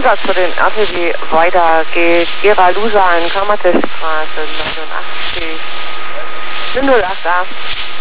Einsatz für den RTW weiter geht Gera-Lusan, Kammertstraße 89 088.